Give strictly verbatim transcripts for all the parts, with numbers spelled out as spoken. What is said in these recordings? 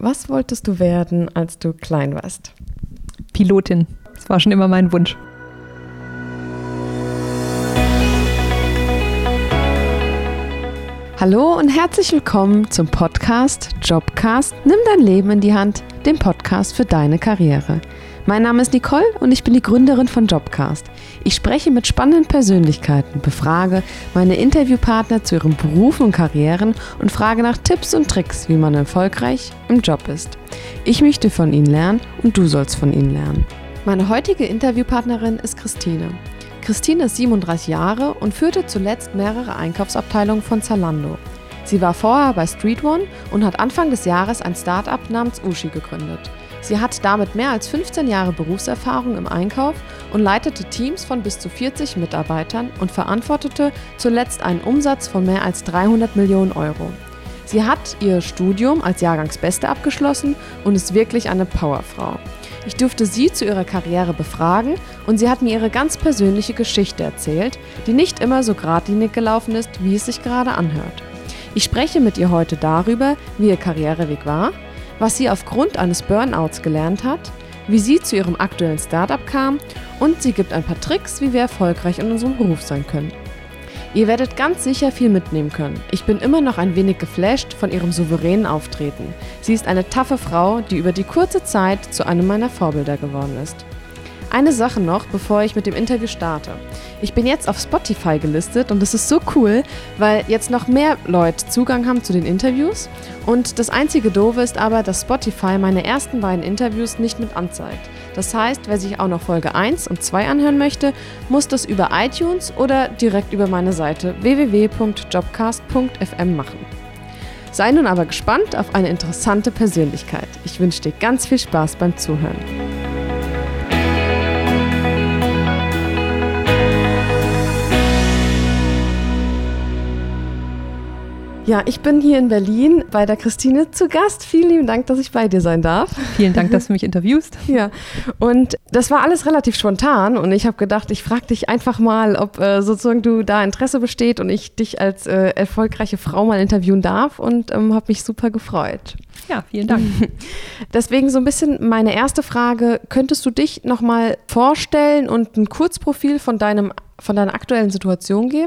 was wolltest du werden, als du klein warst? Pilotin. Das war schon immer mein Wunsch. Hallo und herzlich willkommen zum Podcast Jobcast Nimm dein Leben in die Hand, dem Podcast für deine Karriere. Mein Name ist Nicole und ich bin die Gründerin von Jobcast. Ich spreche mit spannenden Persönlichkeiten, befrage meine Interviewpartner zu ihren Berufen und Karrieren und frage nach Tipps und Tricks, wie man erfolgreich im Job ist. Ich möchte von ihnen lernen und du sollst von ihnen lernen. Meine heutige Interviewpartnerin ist Christine. Christine ist siebenunddreißig Jahre und führte zuletzt mehrere Einkaufsabteilungen von Zalando. Sie war vorher bei StreetOne und hat Anfang des Jahres ein Start-up namens Uschi gegründet. Sie hat damit mehr als fünfzehn Jahre Berufserfahrung im Einkauf und leitete Teams von bis zu vierzig Mitarbeitern und verantwortete zuletzt einen Umsatz von mehr als dreihundert Millionen Euro. Sie hat ihr Studium als Jahrgangsbeste abgeschlossen und ist wirklich eine Powerfrau. Ich durfte sie zu ihrer Karriere befragen und sie hat mir ihre ganz persönliche Geschichte erzählt, die nicht immer so geradlinig gelaufen ist, wie es sich gerade anhört. Ich spreche mit ihr heute darüber, wie ihr Karriereweg war, was sie aufgrund eines Burnouts gelernt hat, wie sie zu ihrem aktuellen Startup kam und sie gibt ein paar Tricks, wie wir erfolgreich in unserem Beruf sein können. Ihr werdet ganz sicher viel mitnehmen können. Ich bin immer noch ein wenig geflasht von ihrem souveränen Auftreten. Sie ist eine taffe Frau, die über die kurze Zeit zu einem meiner Vorbilder geworden ist. Eine Sache noch, bevor ich mit dem Interview starte. Ich bin jetzt auf Spotify gelistet und das ist so cool, weil jetzt noch mehr Leute Zugang haben zu den Interviews. Und das einzige Doofe ist aber, dass Spotify meine ersten beiden Interviews nicht mit anzeigt. Das heißt, wer sich auch noch Folge eins und zwei anhören möchte, muss das über iTunes oder direkt über meine Seite w w w punkt jobcast punkt f m machen. Sei nun aber gespannt auf eine interessante Persönlichkeit. Ich wünsche dir ganz viel Spaß beim Zuhören. Ja, ich bin hier in Berlin bei der Christine zu Gast. Vielen lieben Dank, dass ich bei dir sein darf. Vielen Dank, dass du mich interviewst. Ja, und das war alles relativ spontan und ich habe gedacht, ich frage dich einfach mal, ob äh, sozusagen du da Interesse besteht und ich dich als äh, erfolgreiche Frau mal interviewen darf und ähm, habe mich super gefreut. Ja, vielen Dank. Deswegen so ein bisschen meine erste Frage, könntest du dich nochmal vorstellen und ein Kurzprofil von, deinem, von deiner aktuellen Situation geben?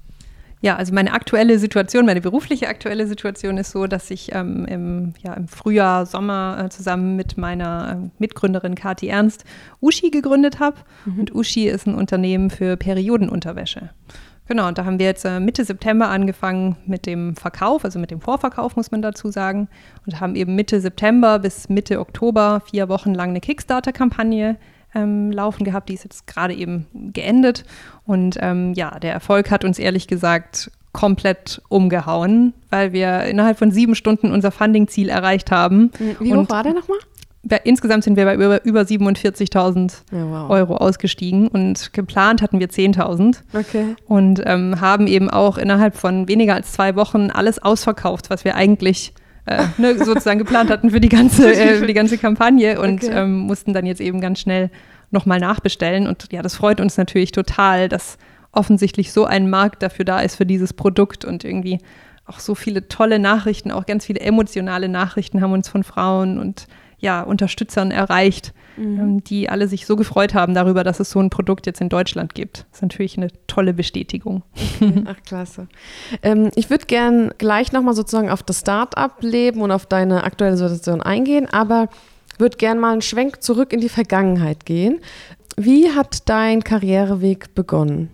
Ja, also meine aktuelle Situation, meine berufliche aktuelle Situation ist so, dass ich ähm, im, ja, im Frühjahr, Sommer äh, zusammen mit meiner äh, Mitgründerin Kathi Ernst Uschi gegründet habe. Mhm. Und Uschi ist ein Unternehmen für Periodenunterwäsche. Genau, und da haben wir jetzt äh, Mitte September angefangen mit dem Verkauf, also mit dem Vorverkauf, muss man dazu sagen. Und haben eben Mitte September bis Mitte Oktober vier Wochen lang eine Kickstarter-Kampagne Ähm, laufen gehabt, die ist jetzt gerade eben geendet und ähm, ja, der Erfolg hat uns ehrlich gesagt komplett umgehauen, weil wir innerhalb von sieben Stunden unser Funding-Ziel erreicht haben. Wie hoch war der nochmal? Insgesamt sind wir bei über, über siebenundvierzigtausend ja, wow. Euro ausgestiegen und geplant hatten wir zehntausend okay. und ähm, haben eben auch innerhalb von weniger als zwei Wochen alles ausverkauft, was wir eigentlich Äh, ne, sozusagen geplant hatten für die ganze, äh, für die ganze Kampagne und okay. ähm, mussten dann jetzt eben ganz schnell nochmal nachbestellen. Und ja, das freut uns natürlich total, dass offensichtlich so ein Markt dafür da ist für dieses Produkt und irgendwie auch so viele tolle Nachrichten, auch ganz viele emotionale Nachrichten haben uns von Frauen und ja, Unterstützern erreicht, mhm. ähm, die alle sich so gefreut haben darüber, dass es so ein Produkt jetzt in Deutschland gibt. Das ist natürlich eine tolle Bestätigung. Okay. Ach, klasse. Ähm, ich würde gern gleich nochmal sozusagen auf das Start-up-Leben und auf deine aktuelle Situation eingehen, aber würde gern mal einen Schwenk zurück in die Vergangenheit gehen. Wie hat dein Karriereweg begonnen?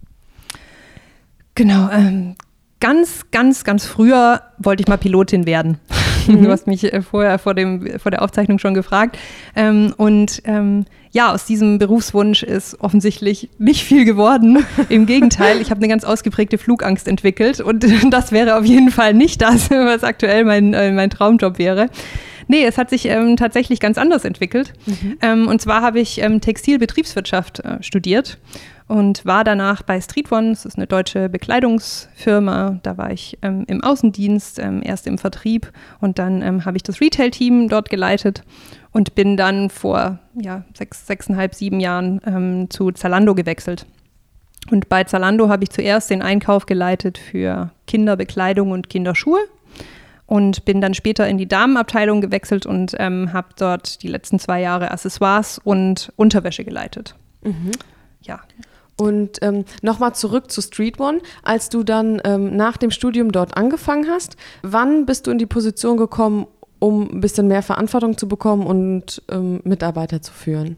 Genau, ähm, ganz, ganz, ganz früher wollte ich mal Pilotin werden. Mhm. Du hast mich vorher vor, dem, vor der Aufzeichnung schon gefragt. Ähm, und ähm, ja, aus diesem Berufswunsch ist offensichtlich nicht viel geworden. Im Gegenteil, ich habe eine ganz ausgeprägte Flugangst entwickelt und das wäre auf jeden Fall nicht das, was aktuell mein, äh, mein Traumjob wäre. Nee, es hat sich ähm, tatsächlich ganz anders entwickelt. Mhm. Ähm, und zwar habe ich ähm, Textilbetriebswirtschaft äh, studiert und war danach bei StreetOne, das ist eine deutsche Bekleidungsfirma. Da war ich ähm, im Außendienst, ähm, erst im Vertrieb und dann ähm, habe ich das Retail-Team dort geleitet und bin dann vor ja, sechs, sechseinhalb, sieben Jahren ähm, zu Zalando gewechselt. Und bei Zalando habe ich zuerst den Einkauf geleitet für Kinderbekleidung und Kinderschuhe. und bin dann später in die Damenabteilung gewechselt und ähm, habe dort die letzten zwei Jahre Accessoires und Unterwäsche geleitet. Mhm. Ja. Und ähm, nochmal zurück zu Street One, als du dann ähm, nach dem Studium dort angefangen hast, wann bist du in die Position gekommen, um ein bisschen mehr Verantwortung zu bekommen und ähm, Mitarbeiter zu führen?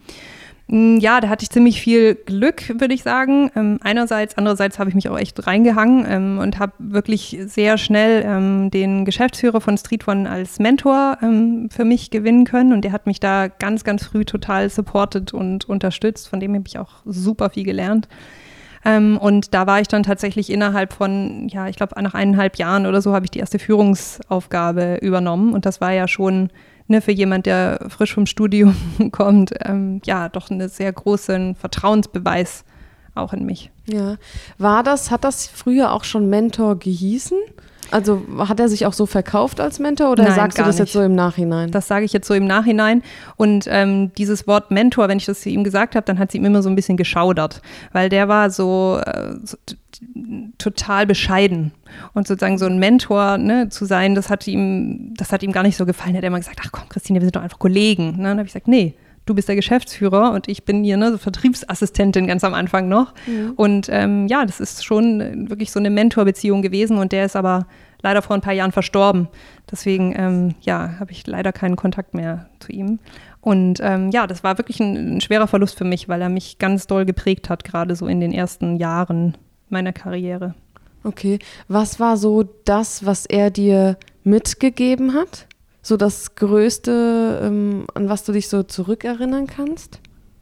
Ja, da hatte ich ziemlich viel Glück, würde ich sagen. Ähm, einerseits, andererseits habe ich mich auch echt reingehangen ähm, und habe wirklich sehr schnell ähm, den Geschäftsführer von Street One als Mentor ähm, für mich gewinnen können. Und der hat mich da ganz, ganz früh total supportet und unterstützt. Von dem habe ich auch super viel gelernt. Ähm, und da war ich dann tatsächlich innerhalb von, ja, ich glaube, nach eineinhalb Jahren oder so habe ich die erste Führungsaufgabe übernommen. Und das war ja schon Ne, für jemand, der frisch vom Studium kommt, ähm, ja, doch einen sehr großen Vertrauensbeweis auch in mich. Ja, war das, hat das früher auch schon Mentor gehießen? Also hat er sich auch so verkauft als Mentor oder Nein, sagst du das nicht. jetzt so im Nachhinein? Das sage ich jetzt so im Nachhinein. Und ähm, dieses Wort Mentor, wenn ich das zu ihm gesagt habe, dann hat sie ihm immer so ein bisschen geschaudert, weil der war so, äh, so t- total bescheiden. Und sozusagen so ein Mentor ne, zu sein, das hat ihm, das hat ihm gar nicht so gefallen. Er hat immer gesagt, ach komm Christine, wir sind doch einfach Kollegen. Ne? Dann habe ich gesagt, nee, du bist der Geschäftsführer und ich bin hier ne, so Vertriebsassistentin ganz am Anfang noch. Mhm. Und ähm, ja, das ist schon wirklich so eine Mentorbeziehung gewesen und der ist aber leider vor ein paar Jahren verstorben. Deswegen ähm, ja, habe ich leider keinen Kontakt mehr zu ihm. Und ähm, ja, das war wirklich ein, ein schwerer Verlust für mich, weil er mich ganz doll geprägt hat, gerade so in den ersten Jahren meiner Karriere. Okay, was war so das, was er dir mitgegeben hat? So das Größte, ähm, an was du dich so zurückerinnern kannst?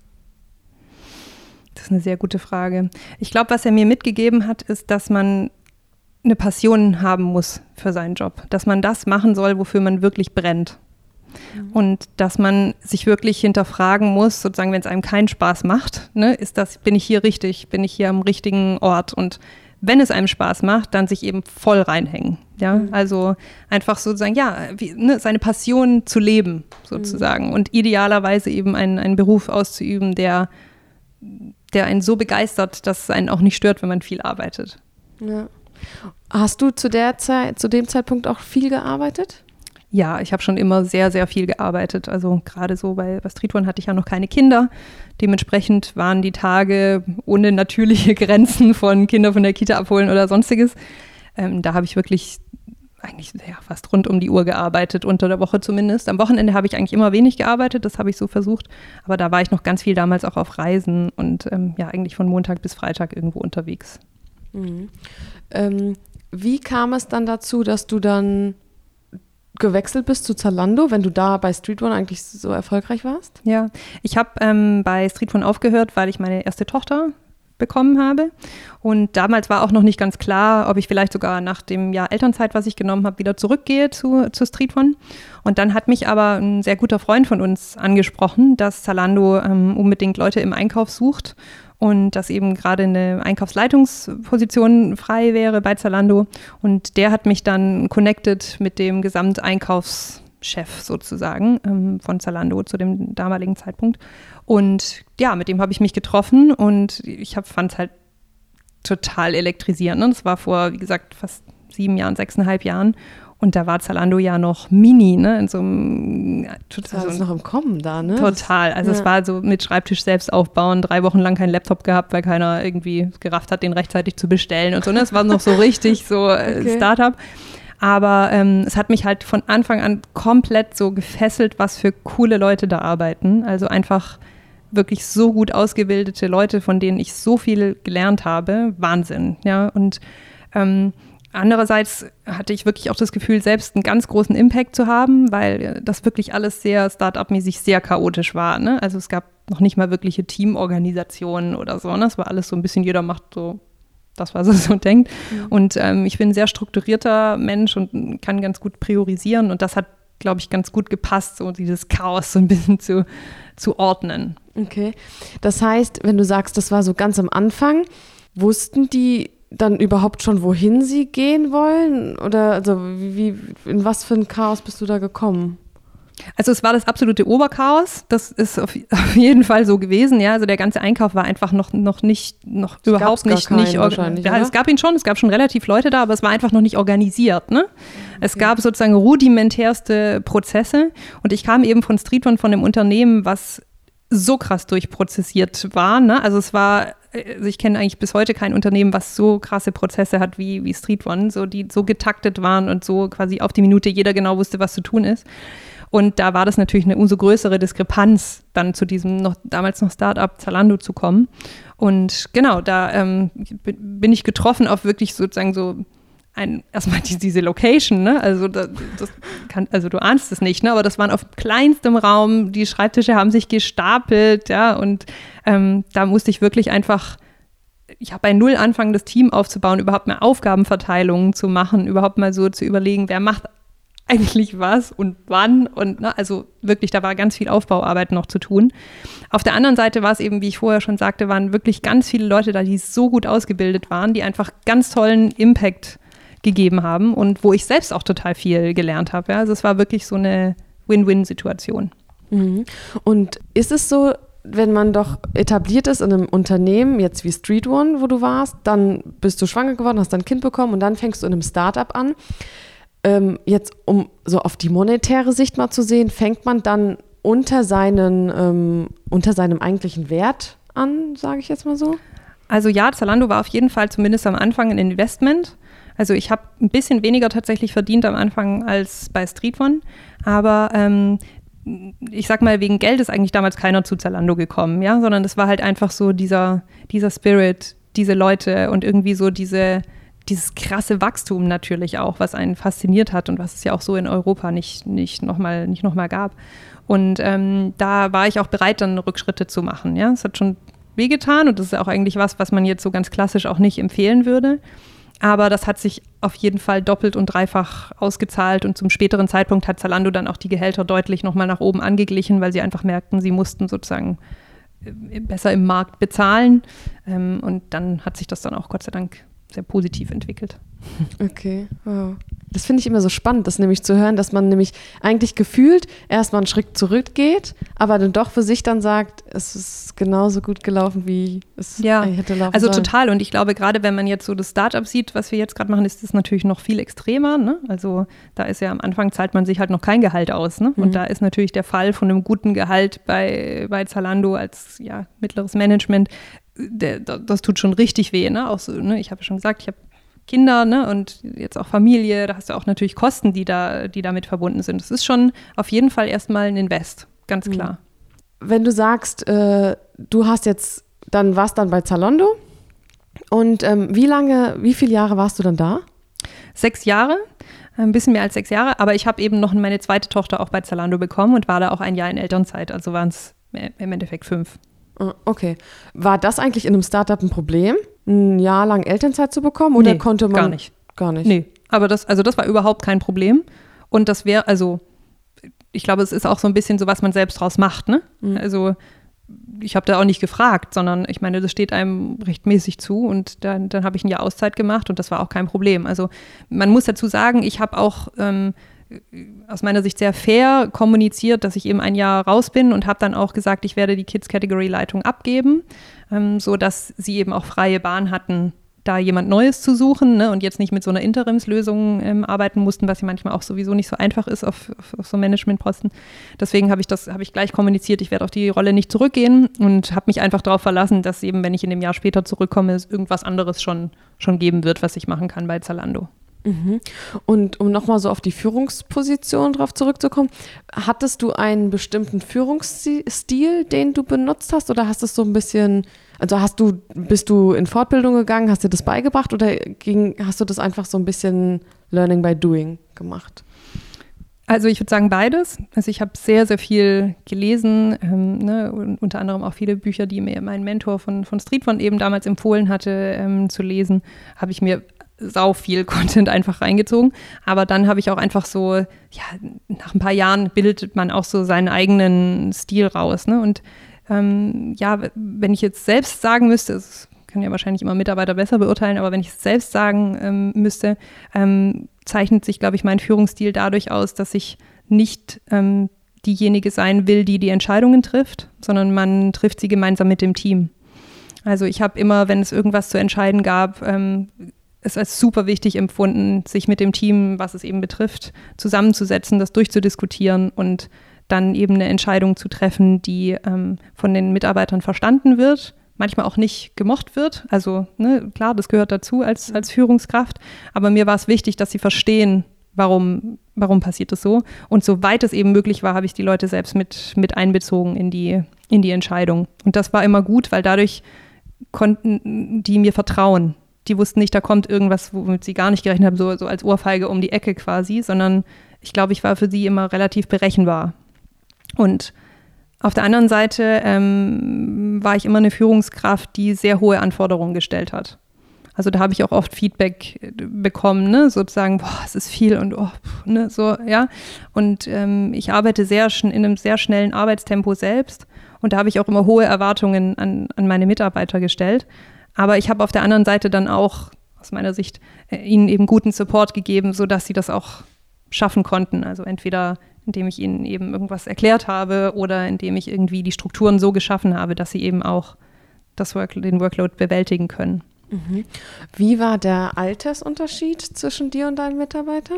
Das ist eine sehr gute Frage. Ich glaube, was er mir mitgegeben hat, ist, dass man eine Passion haben muss für seinen Job. Dass man das machen soll, wofür man wirklich brennt. Mhm. Und dass man sich wirklich hinterfragen muss, sozusagen, wenn es einem keinen Spaß macht, ne, ist das, bin ich hier richtig, bin ich hier am richtigen Ort? Und wenn es einem Spaß macht, dann sich eben voll reinhängen. Ja, mhm. Also einfach sozusagen, ja, wie, ne, seine Passion zu leben, sozusagen. Mhm. Und idealerweise eben einen, einen Beruf auszuüben, der, der einen so begeistert, dass es einen auch nicht stört, wenn man viel arbeitet. Ja. Hast du zu der Zeit, zu dem Zeitpunkt auch viel gearbeitet? Ja, ich habe schon immer sehr, sehr viel gearbeitet. Also gerade so bei, bei Street One hatte ich ja noch keine Kinder. Dementsprechend waren die Tage ohne natürliche Grenzen von Kinder von der Kita abholen oder sonstiges. Ähm, da habe ich wirklich eigentlich ja, fast rund um die Uhr gearbeitet, unter der Woche zumindest. Am Wochenende habe ich eigentlich immer wenig gearbeitet, das habe ich so versucht. Aber da war ich noch ganz viel damals auch auf Reisen und ähm, ja eigentlich von Montag bis Freitag irgendwo unterwegs. Mhm. Ähm, wie kam es dann dazu, dass du dann gewechselt bist zu Zalando, wenn du da bei Street One eigentlich so erfolgreich warst? Ja, ich habe ähm, bei Street One aufgehört, weil ich meine erste Tochter bekommen habe. Und damals war auch noch nicht ganz klar, ob ich vielleicht sogar nach dem Jahr Elternzeit, was ich genommen habe, wieder zurückgehe zu, zu Street One. Und dann hat mich aber ein sehr guter Freund von uns angesprochen, dass Zalando ähm, unbedingt Leute im Einkauf sucht und dass eben gerade eine Einkaufsleitungsposition frei wäre bei Zalando. Und der hat mich dann connected mit dem Gesamteinkaufschef sozusagen ähm, von Zalando zu dem damaligen Zeitpunkt. Und ja, mit dem habe ich mich getroffen und ich fand es halt total elektrisierend. Das war vor, wie gesagt, fast sieben Jahren, sechseinhalb Jahren. Und da war Zalando ja noch mini, ne? In so einem total. Das ist noch im Kommen da, ne? Total. Also ja. Es war so mit Schreibtisch selbst aufbauen, drei Wochen lang keinen Laptop gehabt, weil keiner irgendwie gerafft hat, den rechtzeitig zu bestellen und so. Ne? Es war noch so richtig so okay. Startup. Aber ähm, es hat mich halt von Anfang an komplett so gefesselt, was für coole Leute da arbeiten. Also einfach wirklich so gut ausgebildete Leute, von denen ich so viel gelernt habe. Wahnsinn, ja. Und ähm, andererseits hatte ich wirklich auch das Gefühl, selbst einen ganz großen Impact zu haben, weil das wirklich alles sehr Start-up-mäßig sehr chaotisch war. Ne? Also es gab noch nicht mal wirkliche Teamorganisationen oder so. Ne? Es war alles so ein bisschen, jeder macht so das, was er so denkt. Mhm. Und ähm, ich bin ein sehr strukturierter Mensch und kann ganz gut priorisieren. Und das hat, glaube ich, ganz gut gepasst, so dieses Chaos so ein bisschen zu, zu ordnen. Okay. Das heißt, wenn du sagst, das war so ganz am Anfang, wussten die dann überhaupt schon, wohin sie gehen wollen? Oder also wie, in was für ein Chaos bist du da gekommen? Also es war das absolute Oberchaos, das ist auf, auf jeden Fall so gewesen, ja, also der ganze Einkauf war einfach noch, noch nicht, noch Es überhaupt gab's nicht, gar nicht keinen wahrscheinlich, ja, oder? es gab ihn schon, es gab schon relativ Leute da, aber es war einfach noch nicht organisiert, ne? Es gab sozusagen rudimentärste Prozesse und ich kam eben von Streetone, von einem Unternehmen, was so krass durchprozessiert war, ne? Also es war, also ich kenne eigentlich bis heute kein Unternehmen, was so krasse Prozesse hat wie, wie Streetone, so, die so getaktet waren und so quasi auf die Minute jeder genau wusste, was zu tun ist. Und da war das natürlich eine umso größere Diskrepanz, dann zu diesem noch damals noch Start-up Zalando zu kommen. Und genau, da ähm, bin ich getroffen auf wirklich sozusagen so ein, erstmal die, diese Location, ne? Also, das, das kann, also du ahnst es nicht, ne? Aber das waren auf kleinstem Raum, die Schreibtische haben sich gestapelt, ja, und ähm, da musste ich wirklich einfach, ich habe bei Null angefangen, das Team aufzubauen, überhaupt mal Aufgabenverteilungen zu machen, überhaupt mal so zu überlegen, wer macht eigentlich was und wann und ne, also wirklich, da war ganz viel Aufbauarbeit noch zu tun. Auf der anderen Seite war es eben, wie ich vorher schon sagte, waren wirklich ganz viele Leute da, die so gut ausgebildet waren, die einfach ganz tollen Impact gegeben haben und wo ich selbst auch total viel gelernt habe. Ja. Also es war wirklich so eine Win-Win-Situation. Mhm. Und ist es so, wenn man doch etabliert ist in einem Unternehmen, jetzt wie Streetone, wo du warst, dann bist du schwanger geworden, hast dein Kind bekommen und dann fängst du in einem Startup an. Ähm, jetzt, um so auf die monetäre Sicht mal zu sehen, fängt man dann unter, seinen, ähm, unter seinem eigentlichen Wert an, sage ich jetzt mal so? Also ja, Zalando war auf jeden Fall zumindest am Anfang ein Investment. Also ich habe ein bisschen weniger tatsächlich verdient am Anfang als bei Streetone, aber ähm, ich sag mal, wegen Geld ist eigentlich damals keiner zu Zalando gekommen, ja, sondern es war halt einfach so dieser, dieser Spirit, diese Leute und irgendwie so diese dieses krasse Wachstum natürlich auch, was einen fasziniert hat und was es ja auch so in Europa nicht, nicht nochmal nicht noch mal gab. Und ähm, da war ich auch bereit, dann Rückschritte zu machen. Ja? Es hat schon wehgetan und das ist auch eigentlich was, was man jetzt so ganz klassisch auch nicht empfehlen würde. Aber das hat sich auf jeden Fall doppelt und dreifach ausgezahlt und zum späteren Zeitpunkt hat Zalando dann auch die Gehälter deutlich nochmal nach oben angeglichen, weil sie einfach merkten, sie mussten sozusagen besser im Markt bezahlen. Ähm, und dann hat sich das dann auch Gott sei Dank sehr positiv entwickelt. Okay, wow. Das finde ich immer so spannend, das nämlich zu hören, dass man nämlich eigentlich gefühlt erstmal einen Schritt zurückgeht, aber dann doch für sich dann sagt, es ist genauso gut gelaufen, wie es ja, hätte laufen also sollen. total. Und ich glaube, gerade wenn man jetzt so das Startup sieht, was wir jetzt gerade machen, ist das natürlich noch viel extremer. Ne? Also da ist ja am Anfang zahlt man sich halt noch kein Gehalt aus. Ne? Und mhm. da ist natürlich der Fall von einem guten Gehalt bei, bei Zalando als ja, mittleres Management, der, das tut schon richtig weh. Ne? Auch so, ne? Ich habe ja schon gesagt, ich habe Kinder, ne, und jetzt auch Familie, da hast du auch natürlich Kosten, die da, die damit verbunden sind. Das ist schon auf jeden Fall erstmal ein Invest, ganz klar. Wenn du sagst, äh, du hast jetzt, dann warst dann bei Zalando und ähm, wie lange, wie viele Jahre warst du dann da? Sechs Jahre, ein bisschen mehr als sechs Jahre, aber ich habe eben noch meine zweite Tochter auch bei Zalando bekommen und war da auch ein Jahr in Elternzeit, also waren es im Endeffekt fünf. Okay. War das eigentlich in einem Startup ein Problem, ein Jahr lang Elternzeit zu bekommen? Oder nee, konnte man. Gar nicht. Gar nicht. Nee, aber das, also das war überhaupt kein Problem. Und das wäre, also, ich glaube, es ist auch so ein bisschen so, was man selbst draus macht, ne? Mhm. Also, ich habe da auch nicht gefragt, sondern ich meine, das steht einem rechtmäßig zu und dann, dann habe ich ein Jahr Auszeit gemacht und das war auch kein Problem. Also, man muss dazu sagen, ich habe auch ähm, aus meiner Sicht sehr fair kommuniziert, dass ich eben ein Jahr raus bin und habe dann auch gesagt, ich werde die Kids-Category-Leitung abgeben, ähm, sodass sie eben auch freie Bahn hatten, da jemand Neues zu suchen, ne, und jetzt nicht mit so einer Interimslösung ähm, arbeiten mussten, was ja manchmal auch sowieso nicht so einfach ist auf, auf, auf so Managementposten. Deswegen habe ich das, habe ich gleich kommuniziert, ich werde auf die Rolle nicht zurückgehen und habe mich einfach darauf verlassen, dass eben, wenn ich in dem Jahr später zurückkomme, es irgendwas anderes schon, schon geben wird, was ich machen kann bei Zalando. Mhm. Und um nochmal so auf die Führungsposition drauf zurückzukommen, hattest du einen bestimmten Führungsstil, den du benutzt hast, oder hast du es so ein bisschen, also hast du, bist du in Fortbildung gegangen, hast dir das beigebracht oder ging, hast du das einfach so ein bisschen Learning by Doing gemacht? Also ich würde sagen beides. Also ich habe sehr, sehr viel gelesen, ähm, ne, und unter anderem auch viele Bücher, die mir mein Mentor von, von Streetone eben damals empfohlen hatte ähm, zu lesen, habe ich mir sau viel Content einfach reingezogen. Aber dann habe ich auch einfach so, ja, nach ein paar Jahren bildet man auch so seinen eigenen Stil raus. Ne? Und ähm, ja, wenn ich jetzt selbst sagen müsste, das können ja wahrscheinlich immer Mitarbeiter besser beurteilen, aber wenn ich es selbst sagen ähm, müsste, ähm, zeichnet sich, glaube ich, mein Führungsstil dadurch aus, dass ich nicht ähm, diejenige sein will, die die Entscheidungen trifft, sondern man trifft sie gemeinsam mit dem Team. Also ich habe immer, wenn es irgendwas zu entscheiden gab, ähm, es als super wichtig empfunden, sich mit dem Team, was es eben betrifft, zusammenzusetzen, das durchzudiskutieren und dann eben eine Entscheidung zu treffen, die ähm, von den Mitarbeitern verstanden wird, manchmal auch nicht gemocht wird. Also ne, klar, das gehört dazu als, als Führungskraft, aber mir war es wichtig, dass sie verstehen, warum, warum passiert das so. Und soweit es eben möglich war, habe ich die Leute selbst mit, mit einbezogen in die, in die Entscheidung. Und das war immer gut, weil dadurch konnten die mir vertrauen. Die wussten nicht, da kommt irgendwas, womit sie gar nicht gerechnet haben, so, so als Ohrfeige um die Ecke quasi, sondern ich glaube, ich war für sie immer relativ berechenbar. Und auf der anderen Seite ähm, war ich immer eine Führungskraft, die sehr hohe Anforderungen gestellt hat. Also da habe ich auch oft Feedback bekommen, ne, sozusagen, boah, es ist viel und oh, ne, so, ja. Und ähm, ich arbeite sehr schn- in einem sehr schnellen Arbeitstempo selbst und da habe ich auch immer hohe Erwartungen an, an meine Mitarbeiter gestellt. Aber ich habe auf der anderen Seite dann auch aus meiner Sicht äh, ihnen eben guten Support gegeben, sodass sie das auch schaffen konnten. Also entweder indem ich ihnen eben irgendwas erklärt habe oder indem ich irgendwie die Strukturen so geschaffen habe, dass sie eben auch das Work- den Workload bewältigen können. Mhm. Wie war der Altersunterschied zwischen dir und deinen Mitarbeitern?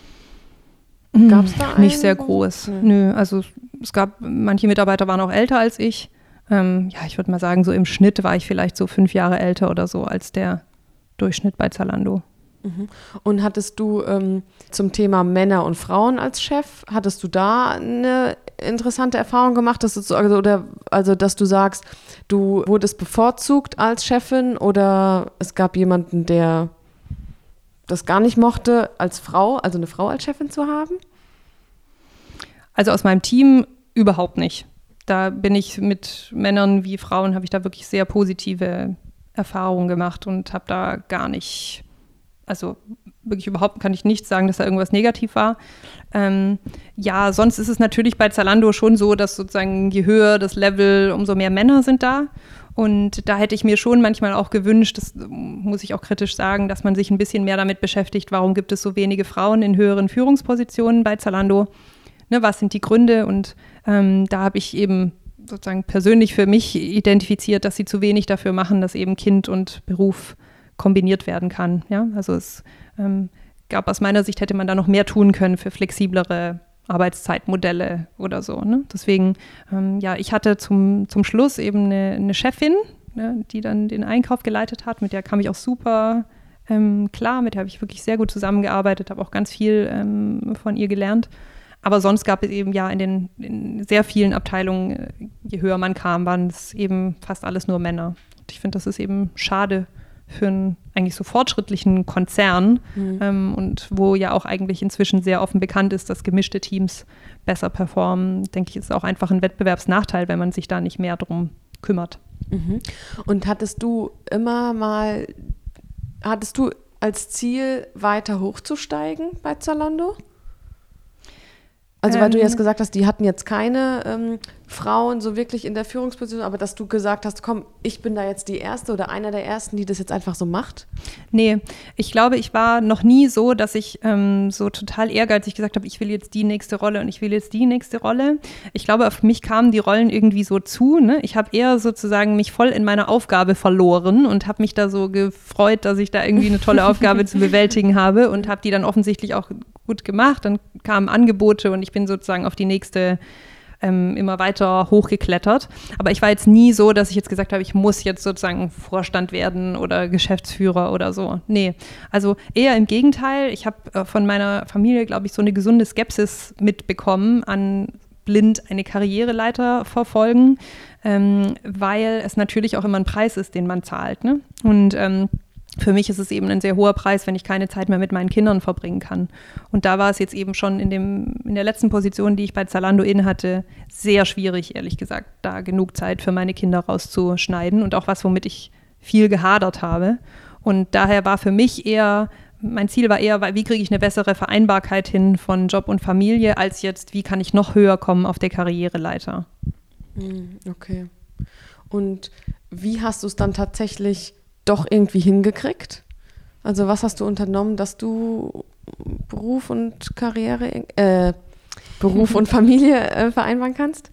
Gab es da einen? Nicht sehr groß. Nee. Nö, also es gab, manche Mitarbeiter waren auch älter als ich. Ähm, ja, ich würde mal sagen, so im Schnitt war ich vielleicht so fünf Jahre älter oder so als der Durchschnitt bei Zalando. Mhm. Und hattest du ähm, zum Thema Männer und Frauen als Chef, hattest du da eine interessante Erfahrung gemacht, dass du, also, oder, also dass du sagst, du wurdest bevorzugt als Chefin oder es gab jemanden, der das gar nicht mochte, als Frau, also eine Frau als Chefin zu haben? Also aus meinem Team überhaupt nicht. Da bin ich mit Männern wie Frauen, habe ich da wirklich sehr positive Erfahrungen gemacht und habe da gar nicht, also wirklich überhaupt kann ich nicht sagen, dass da irgendwas negativ war. Ähm, ja, sonst ist es natürlich bei Zalando schon so, dass sozusagen je höher das Level, umso mehr Männer sind da. Und da hätte ich mir schon manchmal auch gewünscht, das muss ich auch kritisch sagen, dass man sich ein bisschen mehr damit beschäftigt, warum gibt es so wenige Frauen in höheren Führungspositionen bei Zalando? Ne, was sind die Gründe? Und ähm, da habe ich eben sozusagen persönlich für mich identifiziert, dass sie zu wenig dafür machen, dass eben Kind und Beruf kombiniert werden kann. Ja? Also es ähm, gab aus meiner Sicht, hätte man da noch mehr tun können für flexiblere Arbeitszeitmodelle oder so. Ne? Deswegen, ähm, ja, ich hatte zum, zum Schluss eben eine, eine Chefin, ne, die dann den Einkauf geleitet hat, mit der kam ich auch super ähm, klar, mit der habe ich wirklich sehr gut zusammengearbeitet, habe auch ganz viel ähm, von ihr gelernt. Aber sonst gab es eben ja in den in sehr vielen Abteilungen, je höher man kam, waren es eben fast alles nur Männer. Und ich finde, das ist eben schade für einen eigentlich so fortschrittlichen Konzern mhm. ähm, und wo ja auch eigentlich inzwischen sehr offen bekannt ist, dass gemischte Teams besser performen, denke ich, ist auch einfach ein Wettbewerbsnachteil, wenn man sich da nicht mehr drum kümmert. Mhm. Und hattest du immer mal, hattest du als Ziel, weiter hochzusteigen bei Zalando? Also weil du jetzt gesagt hast, die hatten jetzt keine ähm, Frauen so wirklich in der Führungsposition, aber dass du gesagt hast, komm, ich bin da jetzt die Erste oder einer der Ersten, die das jetzt einfach so macht? Nee, ich glaube, ich war noch nie so, dass ich ähm, so total ehrgeizig gesagt habe, ich will jetzt die nächste Rolle und ich will jetzt die nächste Rolle. Ich glaube, auf mich kamen die Rollen irgendwie so zu. Ne? Ich habe eher sozusagen mich voll in meiner Aufgabe verloren und habe mich da so gefreut, dass ich da irgendwie eine tolle Aufgabe zu bewältigen habe und habe die dann offensichtlich auch gut gemacht. Dann kamen Angebote und ich bin sozusagen auf die nächste ähm, immer weiter hochgeklettert. Aber ich war jetzt nie so, dass ich jetzt gesagt habe, ich muss jetzt sozusagen Vorstand werden oder Geschäftsführer oder so. Nee, also eher im Gegenteil. Ich habe äh, von meiner Familie, glaube ich, so eine gesunde Skepsis mitbekommen an blind eine Karriereleiter verfolgen, ähm, weil es natürlich auch immer ein Preis ist, den man zahlt. Ne? Und ähm, für mich ist es eben ein sehr hoher Preis, wenn ich keine Zeit mehr mit meinen Kindern verbringen kann. Und da war es jetzt eben schon in, dem, in der letzten Position, die ich bei Zalando innehatte, sehr schwierig, ehrlich gesagt, da genug Zeit für meine Kinder rauszuschneiden und auch was, womit ich viel gehadert habe. Und daher war für mich eher, mein Ziel war eher, wie kriege ich eine bessere Vereinbarkeit hin von Job und Familie, als jetzt, wie kann ich noch höher kommen auf der Karriereleiter. Okay. Und wie hast du es dann tatsächlich doch irgendwie hingekriegt? Also was hast du unternommen, dass du Beruf und Karriere, äh, Beruf und Familie äh, vereinbaren kannst?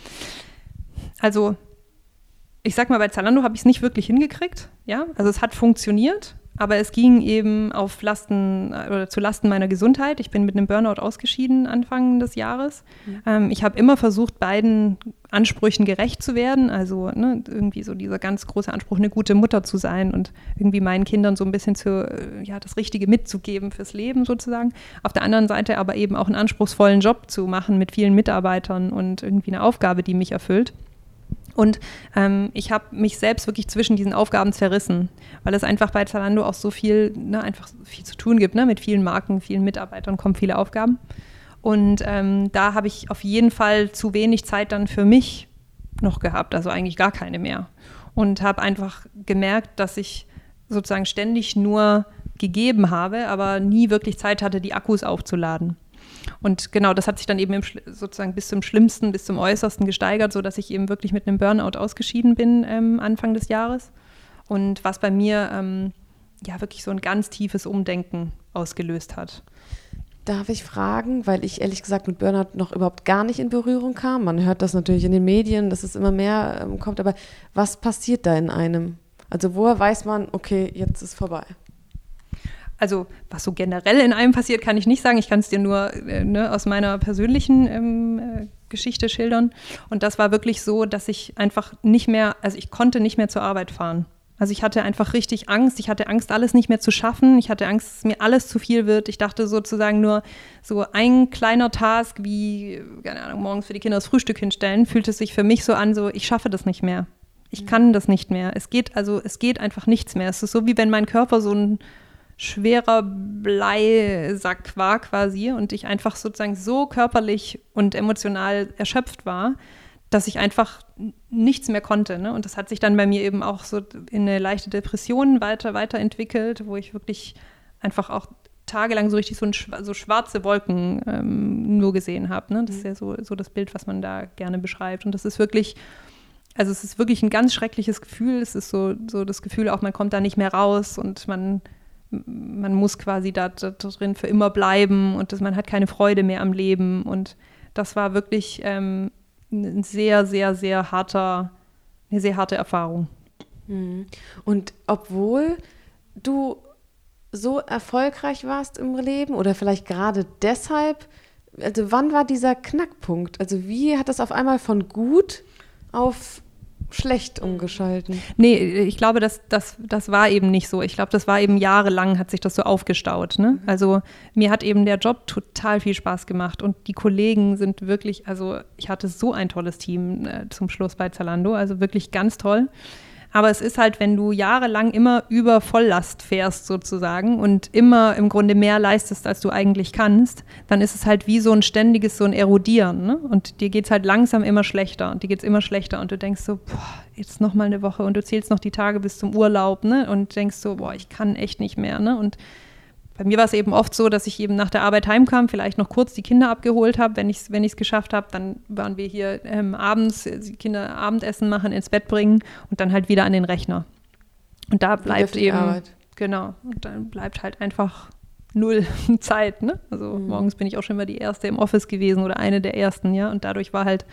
Also ich sag mal, bei Zalando habe ich es nicht wirklich hingekriegt. Ja? Also es hat funktioniert, aber es ging eben auf Lasten oder zu Lasten meiner Gesundheit. Ich bin mit einem Burnout ausgeschieden Anfang des Jahres. Mhm. Ähm, ich habe immer versucht, beiden Ansprüchen gerecht zu werden. Also ne, irgendwie so dieser ganz große Anspruch, eine gute Mutter zu sein und irgendwie meinen Kindern so ein bisschen zu, ja, das Richtige mitzugeben fürs Leben sozusagen. Auf der anderen Seite aber eben auch einen anspruchsvollen Job zu machen mit vielen Mitarbeitern und irgendwie eine Aufgabe, die mich erfüllt. Und ähm, ich habe mich selbst wirklich zwischen diesen Aufgaben zerrissen, weil es einfach bei Zalando auch so viel, ne, einfach viel zu tun gibt, ne, mit vielen Marken, vielen Mitarbeitern kommen viele Aufgaben. Und ähm, da habe ich auf jeden Fall zu wenig Zeit dann für mich noch gehabt, also eigentlich gar keine mehr. Und habe einfach gemerkt, dass ich sozusagen ständig nur gegeben habe, aber nie wirklich Zeit hatte, die Akkus aufzuladen. Und genau, das hat sich dann eben im, sozusagen bis zum Schlimmsten, bis zum Äußersten gesteigert, sodass ich eben wirklich mit einem Burnout ausgeschieden bin ähm, Anfang des Jahres. Und was bei mir ähm, ja wirklich so ein ganz tiefes Umdenken ausgelöst hat. Darf ich fragen, weil ich ehrlich gesagt mit Burnout noch überhaupt gar nicht in Berührung kam. Man hört das natürlich in den Medien, dass es immer mehr ähm, kommt, aber was passiert da in einem? Also woher weiß man, okay, jetzt ist vorbei? Also was so generell in einem passiert, kann ich nicht sagen. Ich kann es dir nur äh, ne, aus meiner persönlichen ähm, äh, Geschichte schildern. Und das war wirklich so, dass ich einfach nicht mehr, also ich konnte nicht mehr zur Arbeit fahren. Also ich hatte einfach richtig Angst. Ich hatte Angst, alles nicht mehr zu schaffen. Ich hatte Angst, dass mir alles zu viel wird. Ich dachte sozusagen nur, so ein kleiner Task wie, keine Ahnung, morgens für die Kinder das Frühstück hinstellen, fühlt es sich für mich so an, so ich schaffe das nicht mehr. Ich kann das nicht mehr. Es geht, also es geht einfach nichts mehr. Es ist so, wie wenn mein Körper so ein schwerer Bleisack war quasi und ich einfach sozusagen so körperlich und emotional erschöpft war, dass ich einfach nichts mehr konnte. Ne? Und das hat sich dann bei mir eben auch so in eine leichte Depression weiter, weiterentwickelt, wo ich wirklich einfach auch tagelang so richtig so, ein, so schwarze Wolken ähm, nur gesehen habe. Ne? Das ist ja so, so das Bild, was man da gerne beschreibt. Und das ist wirklich, also es ist wirklich ein ganz schreckliches Gefühl. Es ist so, so das Gefühl auch, man kommt da nicht mehr raus und man man muss quasi da, da drin für immer bleiben und das, man hat keine Freude mehr am Leben und das war wirklich ähm, ein sehr, sehr, sehr harter, eine sehr harte Erfahrung. Und obwohl du so erfolgreich warst im Leben oder vielleicht gerade deshalb, also wann war dieser Knackpunkt? Also wie hat das auf einmal von gut auf schlecht umgeschalten? Nee, ich glaube, das, das, das war eben nicht so. Ich glaube, das war eben jahrelang, hat sich das so aufgestaut. Ne? Also mir hat eben der Job total viel Spaß gemacht und die Kollegen sind wirklich, also ich hatte so ein tolles Team äh, zum Schluss bei Zalando, also wirklich ganz toll. Aber es ist halt, wenn du jahrelang immer über Volllast fährst sozusagen und immer im Grunde mehr leistest, als du eigentlich kannst, dann ist es halt wie so ein ständiges, so ein Erodieren. Ne? Und dir geht es halt langsam immer schlechter und dir geht es immer schlechter und du denkst so, boah, jetzt noch mal eine Woche und du zählst noch die Tage bis zum Urlaub, ne? Und denkst so, boah, ich kann echt nicht mehr. Ne? Und bei mir war es eben oft so, dass ich eben nach der Arbeit heimkam, vielleicht noch kurz die Kinder abgeholt habe. Wenn ich es wenn ich's geschafft habe, dann waren wir hier ähm, abends, die Kinder Abendessen machen, ins Bett bringen und dann halt wieder an den Rechner. Und da bleibt eben, Arbeit. Genau, und dann bleibt halt einfach null Zeit. Ne? Also mhm. morgens bin ich auch schon immer die Erste im Office gewesen oder eine der Ersten, ja. Und dadurch war halt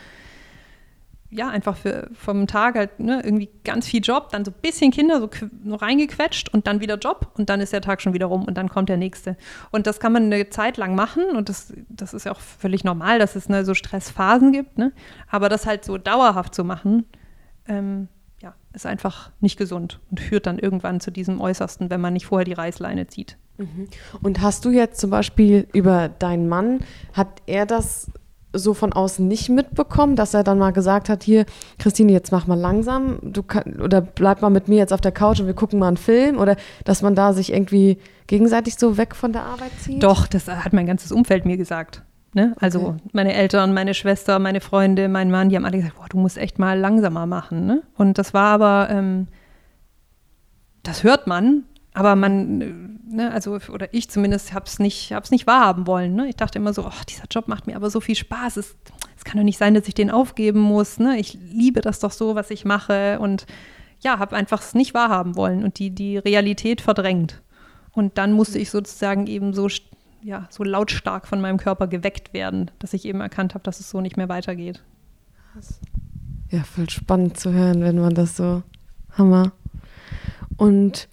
ja, einfach für, vom Tag halt ne, irgendwie ganz viel Job, dann so ein bisschen Kinder so noch reingequetscht und dann wieder Job und dann ist der Tag schon wieder rum und dann kommt der nächste. Und das kann man eine Zeit lang machen und das, das ist ja auch völlig normal, dass es ne, so Stressphasen gibt, ne? Aber das halt so dauerhaft zu machen, ähm, ja, ist einfach nicht gesund und führt dann irgendwann zu diesem Äußersten, wenn man nicht vorher die Reißleine zieht. Und hast du jetzt zum Beispiel über deinen Mann, hat er das so von außen nicht mitbekommen, dass er dann mal gesagt hat, hier, Christine, jetzt mach mal langsam, du kann, oder bleib mal mit mir jetzt auf der Couch und wir gucken mal einen Film, oder dass man da sich irgendwie gegenseitig so weg von der Arbeit zieht? Doch, das hat mein ganzes Umfeld mir gesagt. Ne? Also okay. Meine Eltern, meine Schwester, meine Freunde, mein Mann, die haben alle gesagt, boah, du musst echt mal langsamer machen. Ne? Und das war aber, ähm, das hört man, aber man, ne, also oder ich zumindest habe es nicht, hab's nicht wahrhaben wollen. Ne? Ich dachte immer so, oh, dieser Job macht mir aber so viel Spaß. Es, es kann doch nicht sein, dass ich den aufgeben muss. Ne? Ich liebe das doch so, was ich mache. Und ja, habe einfach es nicht wahrhaben wollen und die, die Realität verdrängt. Und dann musste ich sozusagen eben so ja, so lautstark von meinem Körper geweckt werden, dass ich eben erkannt habe, dass es so nicht mehr weitergeht. Ja, voll spannend zu hören, wenn man das so, Hammer. Und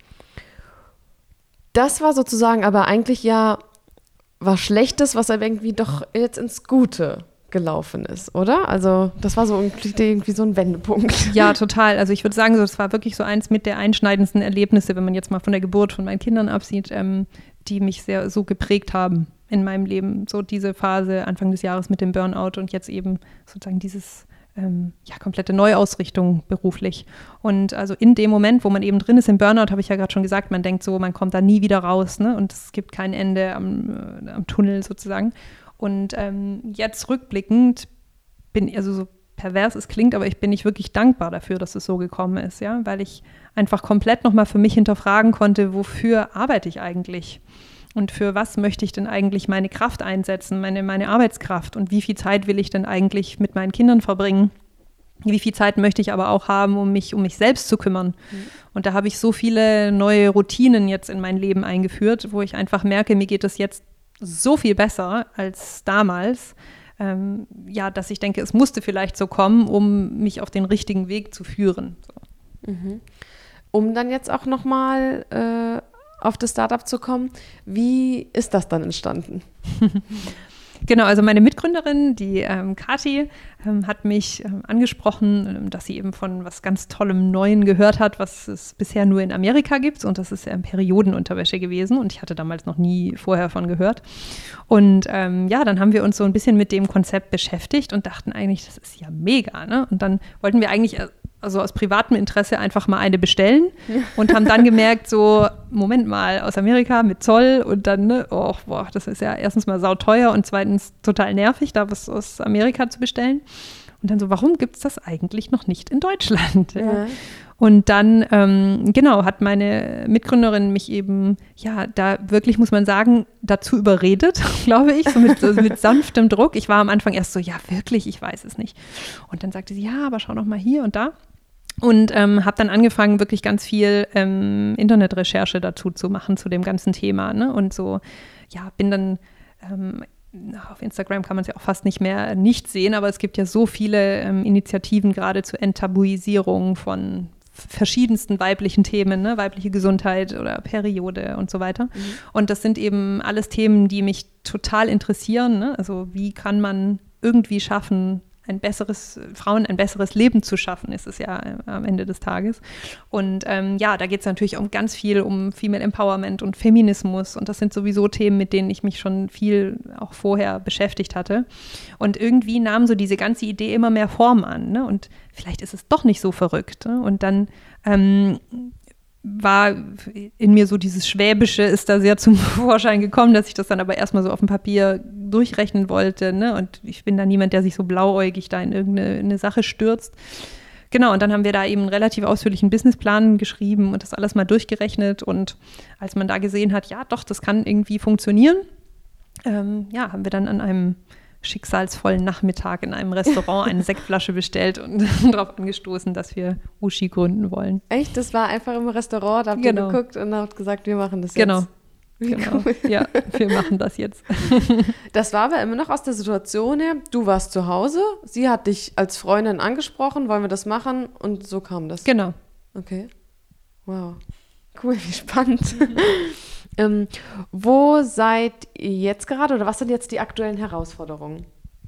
das war sozusagen aber eigentlich ja was Schlechtes, was aber irgendwie doch jetzt ins Gute gelaufen ist, oder? Also das war so irgendwie so ein Wendepunkt. Ja, total. Also ich würde sagen, so, das war wirklich so eins mit der einschneidendsten Erlebnisse, wenn man jetzt mal von der Geburt von meinen Kindern absieht, ähm, die mich sehr so geprägt haben in meinem Leben. So diese Phase Anfang des Jahres mit dem Burnout und jetzt eben sozusagen dieses ähm, ja, komplette Neuausrichtung beruflich. Und also in dem Moment, wo man eben drin ist im Burnout, habe ich ja gerade schon gesagt, man denkt so, man kommt da nie wieder raus, ne? Und es gibt kein Ende am, äh, am Tunnel sozusagen. Und ähm, jetzt rückblickend bin, also so pervers es klingt, aber ich bin nicht wirklich dankbar dafür, dass es so gekommen ist, ja, weil ich einfach komplett nochmal für mich hinterfragen konnte, wofür arbeite ich eigentlich? Und für was möchte ich denn eigentlich meine Kraft einsetzen, meine, meine Arbeitskraft? Und wie viel Zeit will ich denn eigentlich mit meinen Kindern verbringen? Wie viel Zeit möchte ich aber auch haben, um mich, um mich selbst zu kümmern? Mhm. Und da habe ich so viele neue Routinen jetzt in mein Leben eingeführt, wo ich einfach merke, mir geht es jetzt so viel besser als damals, ähm, ja, dass ich denke, es musste vielleicht so kommen, um mich auf den richtigen Weg zu führen. So. Mhm. Um dann jetzt auch nochmal äh, auf das Startup zu kommen, wie ist das dann entstanden? Genau, also meine Mitgründerin, die ähm, Kathi, ähm, hat mich ähm, angesprochen, ähm, dass sie eben von was ganz Tollem Neuen gehört hat, was es bisher nur in Amerika gibt. Und das ist ja Periodenunterwäsche gewesen. Und ich hatte damals noch nie vorher von gehört. Und ähm, ja, dann haben wir uns so ein bisschen mit dem Konzept beschäftigt und dachten eigentlich, das ist ja mega, ne? Und dann wollten wir eigentlich also aus privatem Interesse einfach mal eine bestellen und haben dann gemerkt, so, Moment mal, aus Amerika mit Zoll und dann, ne, oh, boah, das ist ja erstens mal sauteuer und zweitens total nervig, da was aus Amerika zu bestellen. Und dann so, warum gibt es das eigentlich noch nicht in Deutschland? Ja. Ja. Und dann, ähm, genau, hat meine Mitgründerin mich eben, ja, da wirklich, muss man sagen, dazu überredet, glaube ich, so mit, so mit sanftem Druck. Ich war am Anfang erst so, ja, wirklich, ich weiß es nicht. Und dann sagte sie, ja, aber schau doch mal hier und da. Und ähm, habe dann angefangen, wirklich ganz viel ähm, Internetrecherche dazu zu machen, zu dem ganzen Thema. Ne? Und so, ja, bin dann, ähm, auf Instagram kann man es ja auch fast nicht mehr nicht sehen, aber es gibt ja so viele ähm, Initiativen gerade zur Enttabuisierung von verschiedensten weiblichen Themen, ne? Weibliche Gesundheit oder Periode und so weiter. Mhm. Und das sind eben alles Themen, die mich total interessieren. Ne? Also wie kann man irgendwie schaffen, ein besseres, Frauen ein besseres Leben zu schaffen, ist es ja äh, am Ende des Tages. Und ähm, ja, da geht es natürlich um ganz viel um Female Empowerment und Feminismus und das sind sowieso Themen, mit denen ich mich schon viel auch vorher beschäftigt hatte. Und irgendwie nahm so diese ganze Idee immer mehr Form an, ne? Und vielleicht ist es doch nicht so verrückt. Ne? Und dann ähm, war in mir so dieses Schwäbische ist da sehr zum Vorschein gekommen, dass ich das dann aber erstmal so auf dem Papier durchrechnen wollte, ne? Und ich bin da niemand, der sich so blauäugig da in irgendeine eine Sache stürzt. Genau, und dann haben wir da eben einen relativ ausführlichen Businessplan geschrieben und das alles mal durchgerechnet und als man da gesehen hat, ja doch, das kann irgendwie funktionieren, ähm, ja, haben wir dann an einem schicksalsvollen Nachmittag in einem Restaurant eine Sektflasche bestellt und darauf angestoßen, dass wir Uschi gründen wollen. Echt? Das war einfach im Restaurant, da habt genau. ihr geguckt und habt gesagt, wir machen das genau. jetzt. Wie genau, cool. Ja, wir machen das jetzt. Das war aber immer noch aus der Situation her, du warst zu Hause, sie hat dich als Freundin angesprochen, wollen wir das machen und so kam das. Genau. Okay. Wow. Cool, wie spannend. Ähm, wo seid ihr jetzt gerade oder was sind jetzt die aktuellen Herausforderungen?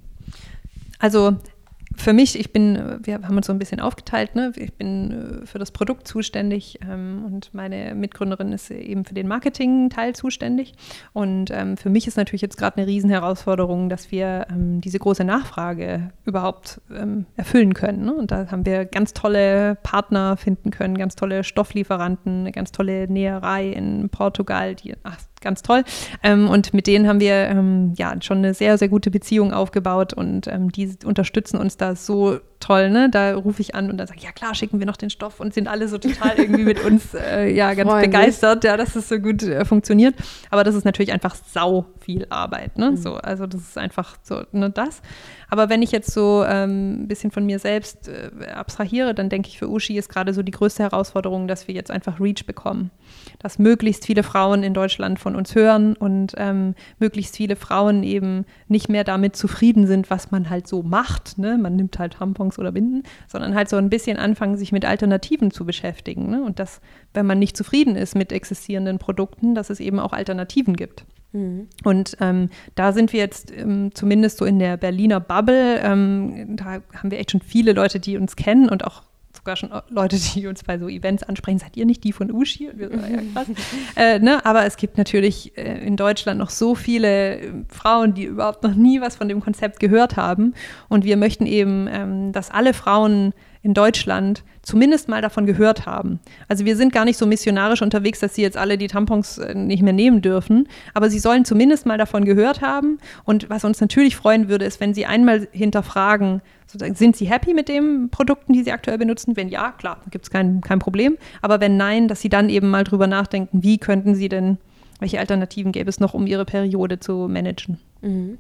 Also für mich, ich bin, wir haben uns so ein bisschen aufgeteilt, ne? Ich bin für das Produkt zuständig ähm, und meine Mitgründerin ist eben für den Marketing-Teil zuständig. Und ähm, für mich ist natürlich jetzt gerade eine Riesenherausforderung, dass wir ähm, diese große Nachfrage überhaupt ähm, erfüllen können. Ne? Und da haben wir ganz tolle Partner finden können, ganz tolle Stofflieferanten, eine ganz tolle Näherei in Portugal, die, ach, ganz toll. Ähm, und mit denen haben wir ähm, ja schon eine sehr, sehr gute Beziehung aufgebaut und ähm, die unterstützen uns da so toll, ne? Da rufe ich an und dann sage ich, ja klar, schicken wir noch den Stoff und sind alle so total irgendwie mit uns äh, ja ganz Freundlich. begeistert, ja, dass es so gut äh, funktioniert. Aber das ist natürlich einfach sau viel Arbeit, ne? Mhm. So, also das ist einfach so, ne, das. Aber wenn ich jetzt so ähm, ein bisschen von mir selbst äh, abstrahiere, dann denke ich, für Uschi ist gerade so die größte Herausforderung, dass wir jetzt einfach Reach bekommen. Dass möglichst viele Frauen in Deutschland von uns hören und ähm, möglichst viele Frauen eben nicht mehr damit zufrieden sind, was man halt so macht. Ne? Man nimmt halt Tampons oder Binden, sondern halt so ein bisschen anfangen, sich mit Alternativen zu beschäftigen. Ne? Und dass, wenn man nicht zufrieden ist mit existierenden Produkten, dass es eben auch Alternativen gibt. Mhm. Und ähm, da sind wir jetzt ähm, zumindest so in der Berliner Bubble, ähm, da haben wir echt schon viele Leute, die uns kennen und auch sogar schon Leute, die uns bei so Events ansprechen, seid ihr nicht die von Uschi? Und wir so, ja, krass. äh, ne? Aber es gibt natürlich äh, in Deutschland noch so viele äh, Frauen, die überhaupt noch nie was von dem Konzept gehört haben. Und wir möchten eben, ähm, dass alle Frauen in Deutschland zumindest mal davon gehört haben. Also wir sind gar nicht so missionarisch unterwegs, dass sie jetzt alle die Tampons nicht mehr nehmen dürfen, aber sie sollen zumindest mal davon gehört haben. Und was uns natürlich freuen würde, ist, wenn sie einmal hinterfragen, sozusagen, sind sie happy mit den Produkten, die sie aktuell benutzen? Wenn ja, klar, da gibt es kein, kein Problem. Aber wenn nein, dass sie dann eben mal drüber nachdenken, wie könnten sie denn, welche Alternativen gäbe es noch, um ihre Periode zu managen? Mhm.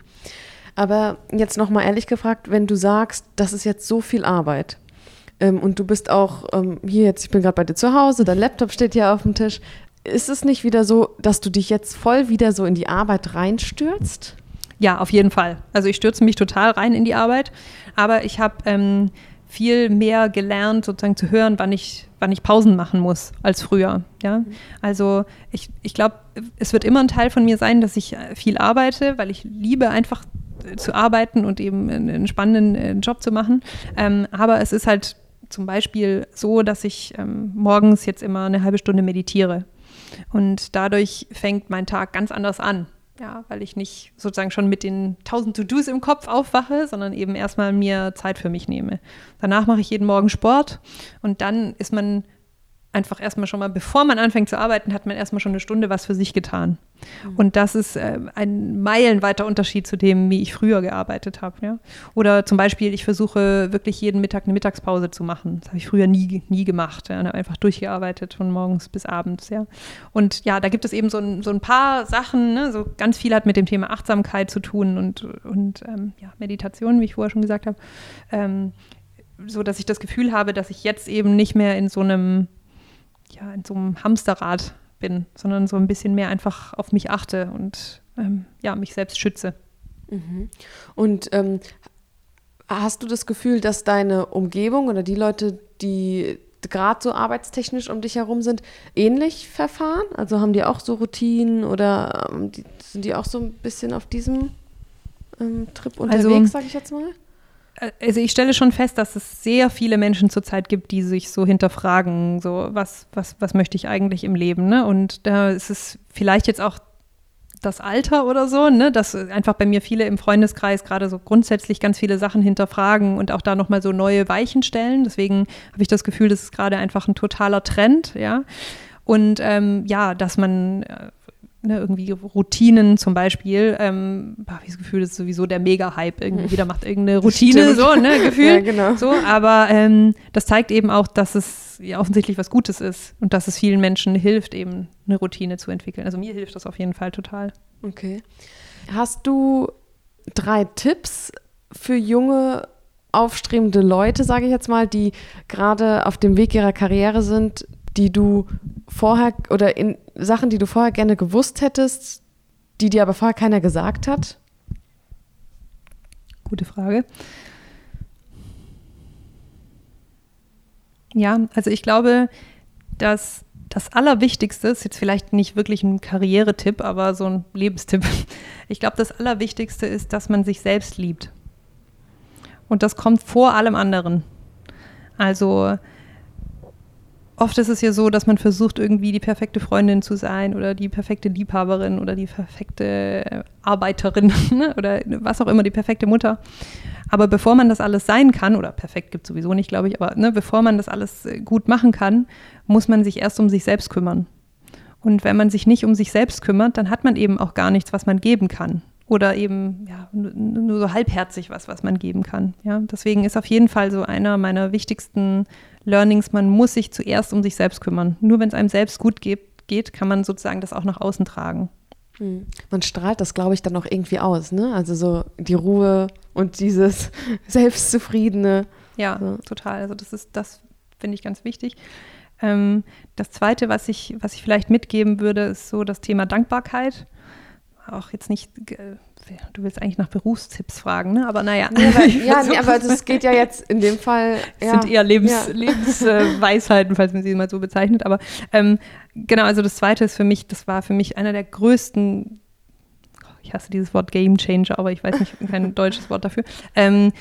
Aber jetzt nochmal ehrlich gefragt, wenn du sagst, das ist jetzt so viel Arbeit, Ähm, und du bist auch ähm, hier jetzt, ich bin gerade bei dir zu Hause, dein Laptop steht hier auf dem Tisch. Ist es nicht wieder so, dass du dich jetzt voll wieder so in die Arbeit reinstürzt? Ja, auf jeden Fall. Also ich stürze mich total rein in die Arbeit, aber ich habe ähm, viel mehr gelernt, sozusagen zu hören, wann ich, wann ich Pausen machen muss, als früher. Ja? Mhm. Also ich, ich glaube, es wird immer ein Teil von mir sein, dass ich viel arbeite, weil ich liebe einfach zu arbeiten und eben einen spannenden Job zu machen. Ähm, aber es ist halt zum Beispiel so, dass ich ähm, morgens jetzt immer eine halbe Stunde meditiere. Und dadurch fängt mein Tag ganz anders an. Ja, weil ich nicht sozusagen schon mit den tausend To-Dos im Kopf aufwache, sondern eben erstmal mir Zeit für mich nehme. Danach mache ich jeden Morgen Sport und dann ist man einfach erstmal schon mal, bevor man anfängt zu arbeiten, hat man erstmal schon eine Stunde was für sich getan. Mhm. Und das ist äh, ein meilenweiter Unterschied zu dem, wie ich früher gearbeitet habe. Ja? Oder zum Beispiel, ich versuche wirklich jeden Mittag eine Mittagspause zu machen. Das habe ich früher nie, nie gemacht. Ja? Habe einfach durchgearbeitet von morgens bis abends. Ja? Und ja, da gibt es eben so ein, so ein paar Sachen, ne? So ganz viel hat mit dem Thema Achtsamkeit zu tun und, und ähm, ja, Meditation, wie ich vorher schon gesagt habe. Ähm, so, dass ich das Gefühl habe, dass ich jetzt eben nicht mehr in so einem ja, in so einem Hamsterrad bin, sondern so ein bisschen mehr einfach auf mich achte und ähm, ja, mich selbst schütze. Mhm. Und ähm, hast du das Gefühl, dass deine Umgebung oder die Leute, die gerade so arbeitstechnisch um dich herum sind, ähnlich verfahren? Also haben die auch so Routinen oder ähm, die, sind die auch so ein bisschen auf diesem ähm, Trip unterwegs, also, sage ich jetzt mal? Also ich stelle schon fest, dass es sehr viele Menschen zurzeit gibt, die sich so hinterfragen, so was, was, was möchte ich eigentlich im Leben, ne? Und da ist es vielleicht jetzt auch das Alter oder so, ne? Dass einfach bei mir viele im Freundeskreis gerade so grundsätzlich ganz viele Sachen hinterfragen und auch da nochmal so neue Weichen stellen. Deswegen habe ich das Gefühl, das ist gerade einfach ein totaler Trend, ja. Und ähm, ja, dass man äh, Ne, irgendwie Routinen zum Beispiel, ähm, habe ich das Gefühl, das ist sowieso der Mega-Hype, irgendwie jeder macht irgendeine Routine, so, ne, Gefühl, ja, genau. So, aber ähm, das zeigt eben auch, dass es ja offensichtlich was Gutes ist und dass es vielen Menschen hilft, eben eine Routine zu entwickeln. Also mir hilft das auf jeden Fall total. Okay. Hast du drei Tipps für junge, aufstrebende Leute, sage ich jetzt mal, die gerade auf dem Weg ihrer Karriere sind, die du vorher oder in Sachen, die du vorher gerne gewusst hättest, die dir aber vorher keiner gesagt hat? Gute Frage. Ja, also ich glaube, dass das Allerwichtigste ist jetzt vielleicht nicht wirklich ein Karrieretipp, aber so ein Lebenstipp. Ich glaube, das Allerwichtigste ist, dass man sich selbst liebt. Und das kommt vor allem anderen. Also oft ist es ja so, dass man versucht, irgendwie die perfekte Freundin zu sein oder die perfekte Liebhaberin oder die perfekte Arbeiterin oder was auch immer, die perfekte Mutter. Aber bevor man das alles sein kann, oder perfekt gibt es sowieso nicht, glaube ich, aber ne, bevor man das alles gut machen kann, muss man sich erst um sich selbst kümmern. Und wenn man sich nicht um sich selbst kümmert, dann hat man eben auch gar nichts, was man geben kann. oder eben ja, nur, nur so halbherzig was, was man geben kann. Ja? Deswegen ist auf jeden Fall so einer meiner wichtigsten Learnings, man muss sich zuerst um sich selbst kümmern. Nur wenn es einem selbst gut geht, geht, kann man sozusagen das auch nach außen tragen. Man strahlt das, glaube ich, dann auch irgendwie aus, ne? Also so die Ruhe und dieses Selbstzufriedene. Ja, so. Total. Also das ist, das finde ich ganz wichtig. Ähm, das Zweite, was ich, was ich vielleicht mitgeben würde, ist so das Thema Dankbarkeit. Auch jetzt nicht, äh, du willst eigentlich nach Berufstipps fragen, ne? Aber naja. Ja, aber, ja nee, aber das geht ja jetzt in dem Fall. Das ja, sind eher Lebens, ja. Lebensweisheiten, falls man sie mal so bezeichnet. Aber ähm, genau, also das Zweite ist für mich, das war für mich einer der größten, ich hasse dieses Wort Game Changer, aber ich weiß nicht, kein deutsches Wort dafür, ähm,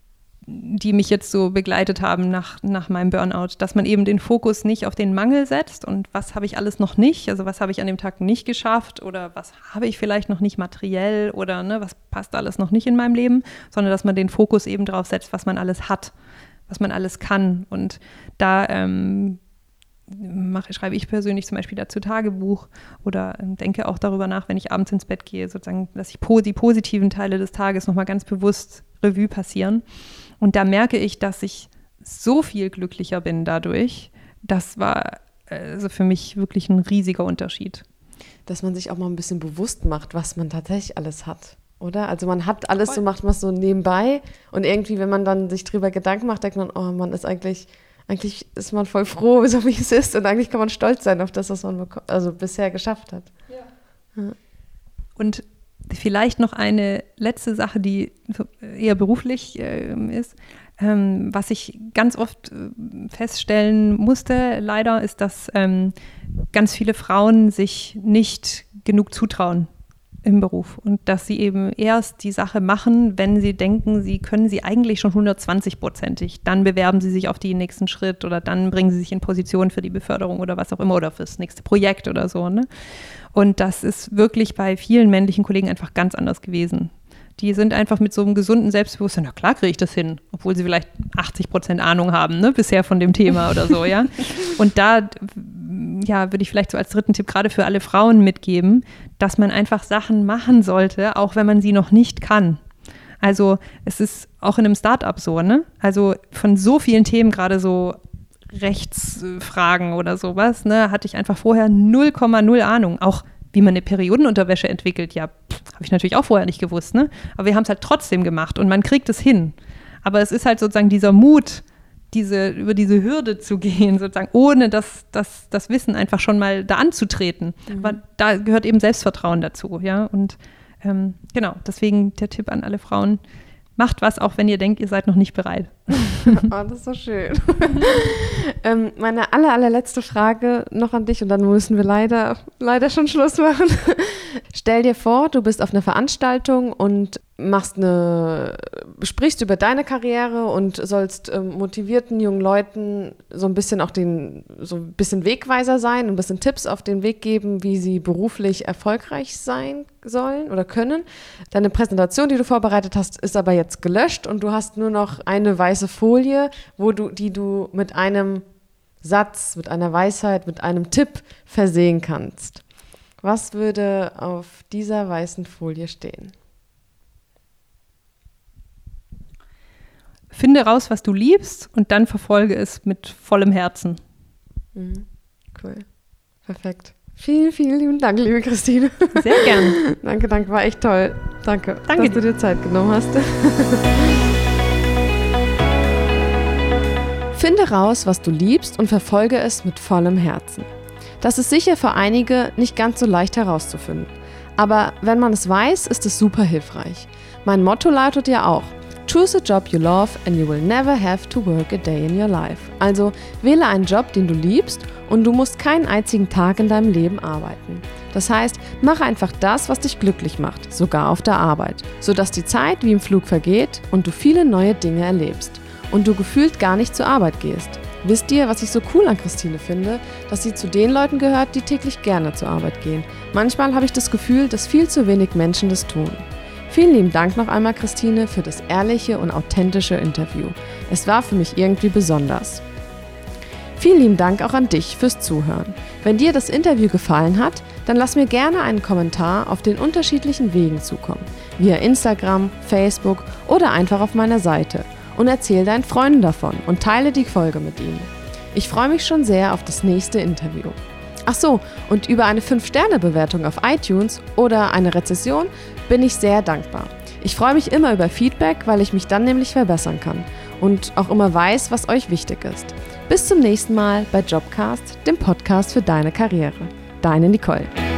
die mich jetzt so begleitet haben nach, nach meinem Burnout, dass man eben den Fokus nicht auf den Mangel setzt und was habe ich alles noch nicht, also was habe ich an dem Tag nicht geschafft oder was habe ich vielleicht noch nicht materiell oder ne, was passt alles noch nicht in meinem Leben, sondern dass man den Fokus eben drauf setzt, was man alles hat, was man alles kann. Und da ähm, mache, schreibe ich persönlich zum Beispiel dazu Tagebuch oder ähm, denke auch darüber nach, wenn ich abends ins Bett gehe, sozusagen, dass ich po- die positiven Teile des Tages nochmal ganz bewusst Revue passieren. Und da merke ich, dass ich so viel glücklicher bin dadurch. Das war also für mich wirklich ein riesiger Unterschied. Dass man sich auch mal ein bisschen bewusst macht, was man tatsächlich alles hat, oder? Also man hat alles, Voll. so macht man es so nebenbei und irgendwie, wenn man dann sich drüber Gedanken macht, denkt man, oh, man ist eigentlich, eigentlich ist man voll froh, so wie es ist und eigentlich kann man stolz sein auf das, was man beko- also bisher geschafft hat. Ja. Ja. Und vielleicht noch eine letzte Sache, die eher beruflich äh, ist. Ähm, was ich ganz oft äh, feststellen musste, leider, ist, dass ähm, ganz viele Frauen sich nicht genug zutrauen im Beruf und dass sie eben erst die Sache machen, wenn sie denken, sie können sie eigentlich schon hundertzwanzig-prozentig. Dann bewerben sie sich auf den nächsten Schritt oder dann bringen sie sich in Position für die Beförderung oder was auch immer oder fürs nächste Projekt oder so. Ne? Und das ist wirklich bei vielen männlichen Kollegen einfach ganz anders gewesen. Die sind einfach mit so einem gesunden Selbstbewusstsein, na klar kriege ich das hin, obwohl sie vielleicht achtzig Prozent Ahnung haben, ne, bisher von dem Thema oder so, ja. Und da, ja, würde ich vielleicht so als dritten Tipp gerade für alle Frauen mitgeben, dass man einfach Sachen machen sollte, auch wenn man sie noch nicht kann. Also es ist auch in einem Start-up so, ne? Also von so vielen Themen, gerade so Rechtsfragen oder sowas, ne, hatte ich einfach vorher null Komma null Ahnung. Auch wie man eine Periodenunterwäsche entwickelt, ja, habe ich natürlich auch vorher nicht gewusst, ne? Aber wir haben es halt trotzdem gemacht und man kriegt es hin. Aber es ist halt sozusagen dieser Mut, diese, über diese Hürde zu gehen, sozusagen, ohne das, das, das Wissen einfach schon mal da anzutreten. Mhm. Aber da gehört eben Selbstvertrauen dazu, ja. Und ähm, genau, deswegen der Tipp an alle Frauen, macht was, auch wenn ihr denkt, ihr seid noch nicht bereit. Oh, das ist so schön. ähm, meine aller, allerletzte Frage noch an dich und dann müssen wir leider, leider schon Schluss machen. Stell dir vor, du bist auf einer Veranstaltung und machst eine, sprichst über deine Karriere und sollst ähm, motivierten jungen Leuten so ein bisschen auch den, so ein bisschen Wegweiser sein, ein bisschen Tipps auf den Weg geben, wie sie beruflich erfolgreich sein sollen oder können. Deine Präsentation, die du vorbereitet hast, ist aber jetzt gelöscht und du hast nur noch eine weiße Folie, wo du, die du mit einem Satz, mit einer Weisheit, mit einem Tipp versehen kannst. Was würde auf dieser weißen Folie stehen? Finde raus, was du liebst und dann verfolge es mit vollem Herzen. Mhm. Cool. Perfekt. Vielen, vielen lieben Dank, liebe Christine. Sehr gern. Danke, danke, war echt toll. Danke, danke dass du dir Zeit genommen hast. Finde raus, was du liebst und verfolge es mit vollem Herzen. Das ist sicher für einige nicht ganz so leicht herauszufinden. Aber wenn man es weiß, ist es super hilfreich. Mein Motto lautet ja auch: Choose a job you love and you will never have to work a day in your life. Also wähle einen Job, den du liebst und du musst keinen einzigen Tag in deinem Leben arbeiten. Das heißt, mache einfach das, was dich glücklich macht, sogar auf der Arbeit, sodass die Zeit wie im Flug vergeht und du viele neue Dinge erlebst und du gefühlt gar nicht zur Arbeit gehst. Wisst ihr, was ich so cool an Christine finde? Dass sie zu den Leuten gehört, die täglich gerne zur Arbeit gehen. Manchmal habe ich das Gefühl, dass viel zu wenig Menschen das tun. Vielen lieben Dank noch einmal, Christine, für das ehrliche und authentische Interview. Es war für mich irgendwie besonders. Vielen lieben Dank auch an dich fürs Zuhören. Wenn dir das Interview gefallen hat, dann dann lass mir gerne einen Kommentar auf den unterschiedlichen Wegen zukommen, via Instagram, Facebook oder einfach auf meiner Seite und erzähl deinen Freunden davon und teile die Folge mit ihnen. Ich freue mich schon sehr auf das nächste Interview. Ach so, und über eine fünf Sterne Bewertung auf iTunes oder eine Rezension bin ich sehr dankbar. Ich freue mich immer über Feedback, weil ich mich dann nämlich verbessern kann und auch immer weiß, was euch wichtig ist. Bis zum nächsten Mal bei Jobcast, dem Podcast für deine Karriere. Deine Nicole.